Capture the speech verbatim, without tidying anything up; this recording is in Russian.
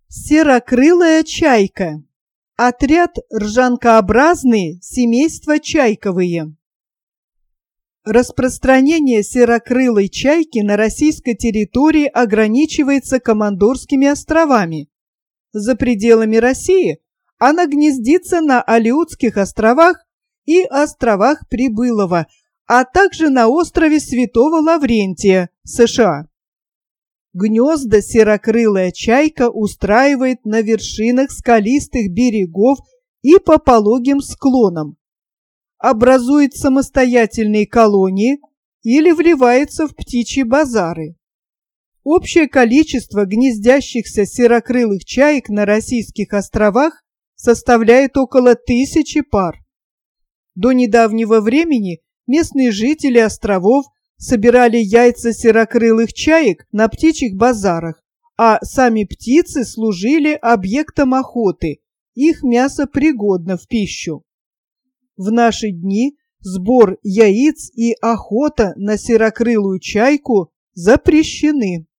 Серокрылая чайка. Отряд ржанкообразные, семейство чайковые. Распространение серокрылой чайки на российской территории ограничивается Командорскими островами. За пределами России она гнездится на Алеутских островах и островах Прибылова, а также на острове Святого Лаврентия, США. Гнезда серокрылая чайка устраивает на вершинах скалистых берегов и по пологим склонам, образует самостоятельные колонии или вливается в птичьи базары. Общее количество гнездящихся серокрылых чаек на российских островах составляет около тысячи пар. До недавнего времени местные жители островов собирали яйца серокрылых чаек на птичьих базарах, а сами птицы служили объектом охоты, их мясо пригодно в пищу. В наши дни сбор яиц и охота на серокрылую чайку запрещены.